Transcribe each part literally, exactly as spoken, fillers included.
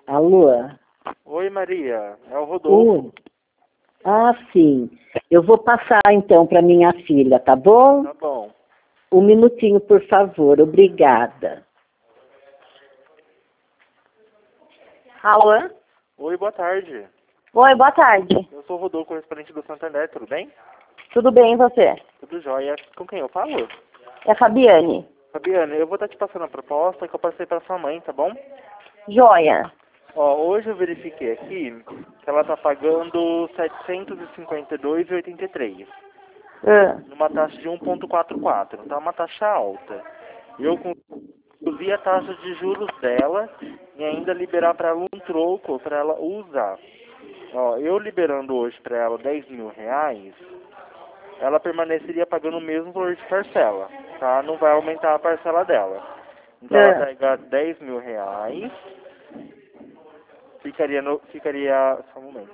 Alô? Oi, Maria. É o Rodolfo. Oi. Ah, sim. Eu vou passar então para minha filha, tá bom? Tá bom. Um minutinho, por favor. Obrigada. Alô? Oi, boa tarde. Oi, boa tarde. Eu sou o Rodolfo, correspondente do Santander, tudo bem? Tudo bem e você? Tudo jóia. Com quem eu falo? É a Fabiane. Fabiana, eu vou estar te passando a proposta que eu passei para sua mãe, tá bom? Joia. Ó, hoje eu verifiquei aqui que ela tá pagando setecentos e cinquenta e dois reais e oitenta e três centavos, Ah, numa taxa de um vírgula quarenta e quatro. Tá uma taxa alta. Eu vi a taxa de juros dela e ainda liberar para ela um troco para ela usar. Ó, eu liberando hoje para ela dez mil reais, ela permaneceria pagando o mesmo valor de parcela, tá? Não vai aumentar a parcela dela. Então ela ah. pega dez mil reais, ficaria no, ficaria, só um momento.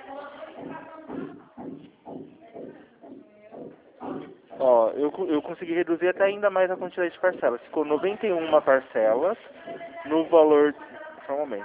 Ó, eu, co- eu consegui reduzir até ainda mais a quantidade de parcelas. Ficou noventa e uma parcelas no valor, só um momento.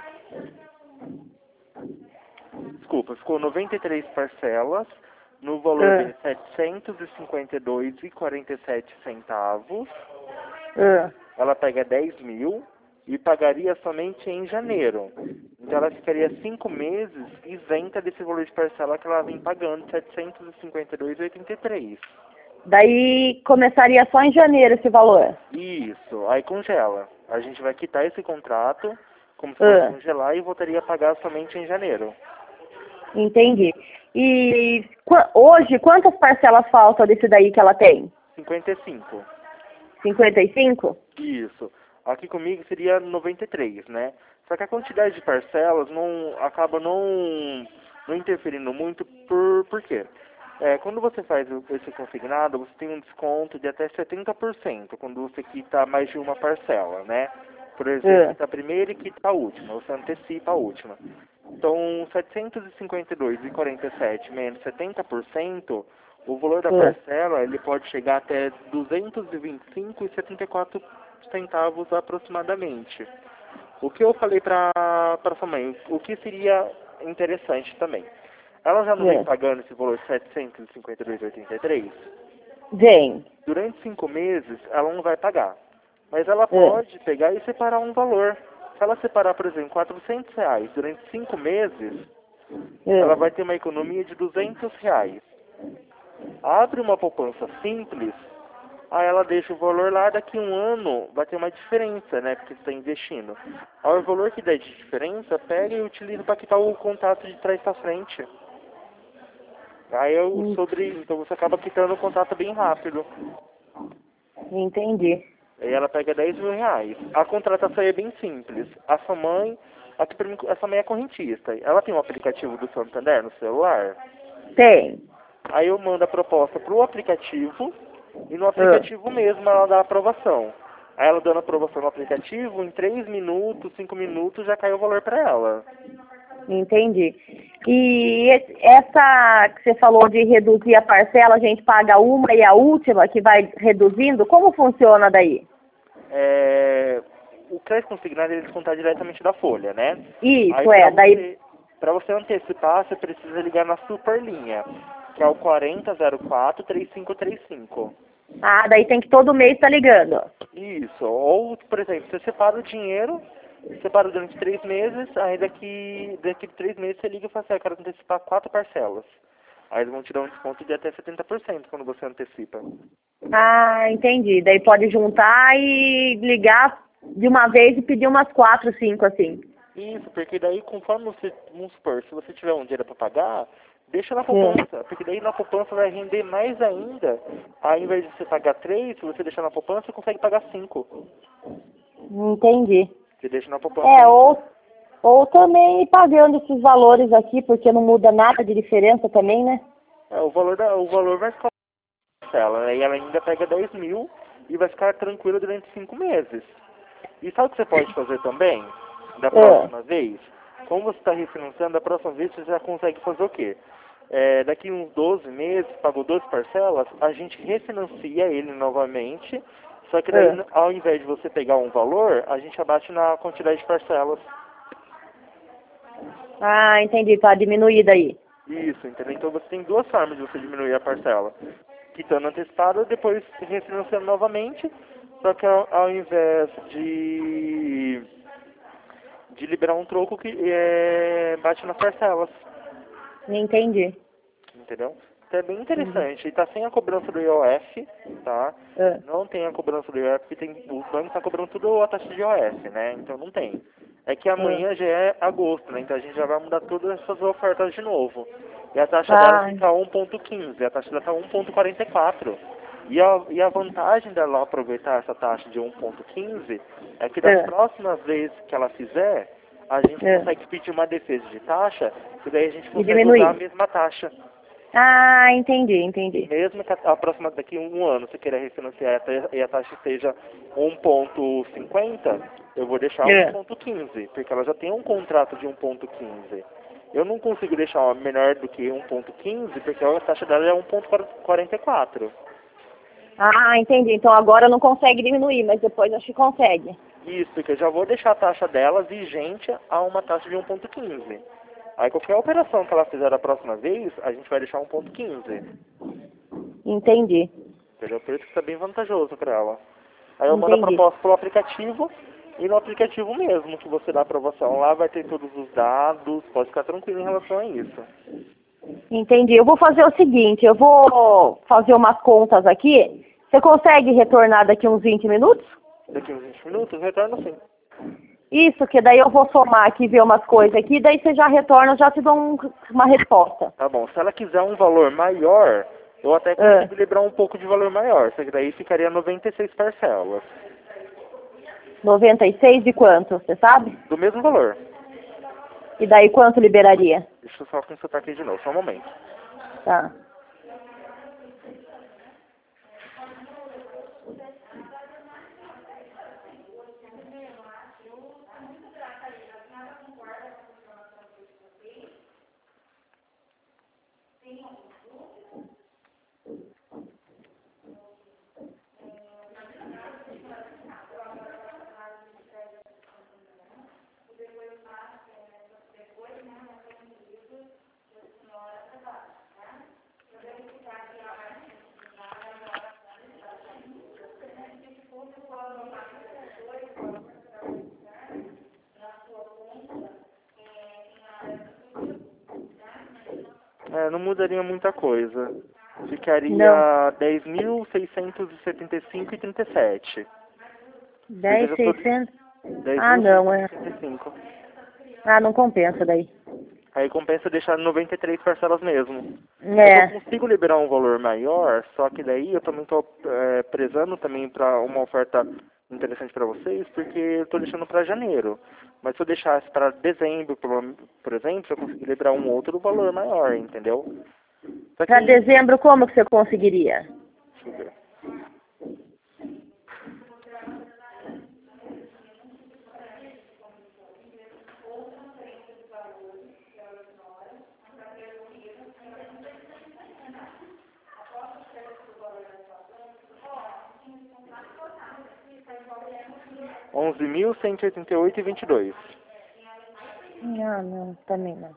Desculpa, ficou noventa e três parcelas no valor de Ah, setecentos e cinquenta e dois reais e quarenta e sete centavos. ah. Ela pega dez mil e pagaria somente em janeiro. Então ela ficaria cinco meses isenta desse valor de parcela que ela vem pagando, setecentos e cinquenta e dois reais e oitenta e três centavos. Daí começaria só em janeiro esse valor. Isso, aí congela. A gente vai quitar esse contrato, como se fosse Ah, congelar, e voltaria a pagar somente em janeiro. entendi. E qua- hoje, quantas parcelas faltam desse daí que ela tem? cinquenta e cinco. cinquenta e cinco? Isso. Aqui comigo seria noventa e três, né? Só que a quantidade de parcelas não acaba não, não interferindo muito, por, por quê? É, quando você faz o- esse consignado, você tem um desconto de até setenta por cento quando você quita mais de uma parcela, né? Por exemplo, Ah, quita a primeira e quita a última, você antecipa a última. Então, setecentos e cinquenta e dois reais e quarenta e sete centavos menos setenta por cento, o valor da ah. parcela ele pode chegar até duzentos e vinte e cinco reais e setenta e quatro centavos aproximadamente. O que eu falei para para sua mãe, o que seria interessante também. Ela já não vem Ah. pagando esse valor de setecentos e cinquenta e dois reais e oitenta e três centavos? Vem. Durante cinco meses, ela não vai pagar. Mas ela Ah, pode pegar e separar um valor. Se ela separar, por exemplo, quatrocentos reais durante cinco meses, ela ah. vai ter uma economia de duzentos reais. Abre uma poupança simples, aí ela deixa o valor lá, daqui a um ano vai ter uma diferença, né? Porque você está investindo. Aí o valor que der de diferença, pega e utiliza para quitar o contato de trás para frente. Aí eu En- sobre. Então você acaba quitando o contato bem rápido. Entendi. Aí ela pega dez mil reais. A contratação é bem simples. A sua mãe, aqui pra mim, a sua mãe é correntista. Ela tem um aplicativo do Santander no celular. Tem. Aí eu mando a proposta pro aplicativo e no Ah, aplicativo mesmo ela dá a aprovação. Aí ela dando a aprovação no aplicativo, em três minutos, cinco minutos já caiu o valor para ela. entendi. E esse- essa que você falou de reduzir a parcela, a gente paga uma e a última que vai reduzindo, como funciona daí? É, o crédito consignado ele descontar diretamente da folha, né? Aí Isso, para é, daí... você, para você antecipar, você precisa ligar na Superlinha, que é o quarenta zero quatro trinta e cinco trinta e cinco. Ah, daí tem que todo mês estar ligando. Isso. Ou, por exemplo, você separa o dinheiro, separa durante três meses, aí daqui, daqui a três meses você liga e fala assim, ah, eu quero antecipar quatro parcelas. Aí eles vão te dar um desconto de até setenta por cento quando você antecipa. Ah, entendi. Daí pode juntar e ligar de uma vez e pedir umas quatro, cinco, assim. Isso, porque daí conforme você, vamos supor, se você tiver um dinheiro para pagar, deixa na Hum, poupança, porque daí na poupança vai render mais ainda. Aí, ao invés de você pagar três, se você deixar na poupança, você consegue pagar cinco. entendi. Você deixa na poupança É, ainda. ou, ou também ir pagando esses valores aqui, porque não muda nada de diferença também, né? É, o valor da, o valor vai ficar ela, né? E ela ainda pega dez mil e vai ficar tranquila durante cinco meses. E sabe o que você pode fazer também? Da É. próxima vez? Como você está refinanciando, da próxima vez você já consegue fazer o quê? É, daqui uns doze meses, pagou doze parcelas, a gente refinancia ele novamente, só que daí, É. ao invés de você pegar um valor, a gente abate na quantidade de parcelas. Ah, entendi, tá diminuída aí. Isso, entendeu? Então você tem duas formas de você diminuir a parcela. Quitando antecipado, depois refinanciando novamente, só que ao, ao invés de, de liberar um troco que é, bate nas parcelas. Entendi. Entendeu? Então é bem interessante. E tá sem a cobrança do I O F, tá? É. Não tem a cobrança do I O F, porque tem, os bancos estão cobrando tudo a taxa de I O F, né? Então não tem. É que amanhã já é agosto, né? Então a gente já vai mudar todas essas ofertas de novo. E a taxa dela Ah, fica um ponto quinze, a taxa dela tá um ponto quarenta e quatro. E a, e a vantagem dela aproveitar essa taxa de um ponto quinze é que das é. próximas vezes que ela fizer, a gente É. consegue pedir uma defesa de taxa, e daí a gente E consegue diminuir. usar a mesma taxa. Ah, entendi, entendi. Mesmo que a, a próxima daqui a um ano você queira refinanciar e a taxa seja um ponto cinquenta, eu vou deixar É. um ponto quinze, porque ela já tem um contrato de um ponto quinze. Eu não consigo deixar uma menor do que um ponto quinze, porque a taxa dela é um ponto quarenta e quatro. Ah, entendi. Então agora não consegue diminuir, mas depois acho que consegue. Isso, porque eu já vou deixar a taxa dela vigente a uma taxa de um ponto quinze. Aí qualquer operação que ela fizer da próxima vez, a gente vai deixar um ponto quinze. Entendi. Entendeu? Por isso que está bem vantajoso para ela. Aí eu mando a Entendi. proposta pelo aplicativo, e no aplicativo mesmo que você dá a aprovação lá vai ter todos os dados, pode ficar tranquilo em relação a isso. Entendi. Eu vou fazer o seguinte, eu vou fazer umas contas aqui. Você consegue retornar daqui uns vinte minutos? Daqui uns vinte minutos, retorno sim. Isso, que daí eu vou somar aqui, ver umas coisas aqui, daí você já retorna, eu já te dou um- uma resposta. Tá bom, se ela quiser um valor maior, eu até É. consigo liberar um pouco de valor maior, só que daí ficaria noventa e seis parcelas. noventa e seis de quanto, você sabe? Do mesmo valor. E daí quanto liberaria? Deixa eu só consultar aqui de novo, só um momento. Tá. É, não mudaria muita coisa. Ficaria Não. dez mil seiscentos e setenta e cinco e trinta e sete. dez, Porque eu tô- seiscentos? Ah, não, é. dez mil seiscentos e setenta e cinco. Ah, não compensa daí. Aí compensa deixar noventa e três parcelas mesmo. É. Eu consigo liberar um valor maior, só que daí eu também estou é, prezando também para uma oferta interessante para vocês, porque eu estou deixando para janeiro. Mas se eu deixasse para dezembro, por, por exemplo, eu consegui liberar um outro valor maior, entendeu? Só que, Para dezembro, como que você conseguiria? deixa eu ver. onze mil cento e oitenta e oito e vinte e dois. Ah, não, também não.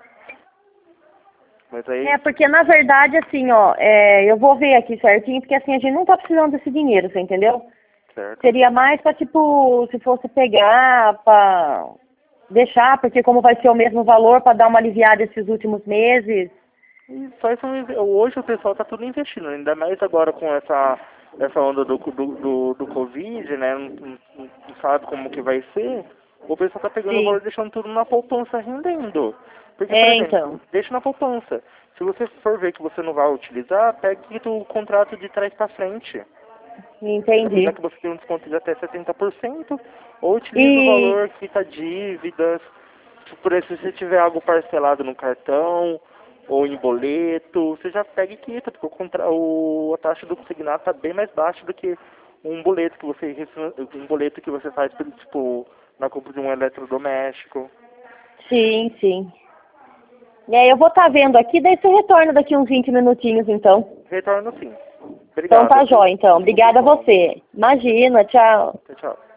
Mas aí, É, porque na verdade, assim, ó, é, eu vou ver aqui certinho, porque assim, a gente não tá precisando desse dinheiro, você entendeu? certo. Seria mais pra, tipo, se fosse pegar, pra deixar, porque como vai ser o mesmo valor, pra dar uma aliviada esses últimos meses. E faz um, inve- hoje o pessoal tá tudo investindo, ainda mais agora com essa, essa onda do, do, do, do Covid, né? Não, não- não sabe como que vai ser. O pessoal tá pegando o Sim. valor e deixando tudo na poupança rendendo. Porque, É, por exemplo, então. deixa na poupança. Se você for ver que você não vai utilizar, pegue o contrato de trás para frente. Entendi. Já que você tem um desconto de até setenta por cento, ou utilize o E, valor, quita dívidas. Por exemplo, se você tiver algo parcelado no cartão ou em boleto, você já pega e quita, porque o contra... o... a taxa do consignado está bem mais baixa do que um boleto que você refina- um boleto que você faz tipo na compra de um eletrodoméstico. sim, sim. E aí eu vou estar vendo aqui, daí você retorna daqui uns vinte minutinhos, então. Retorno sim. Então Obrigado. tá jóia, então. Obrigada a você. Imagina, tchau. Tchau, tchau.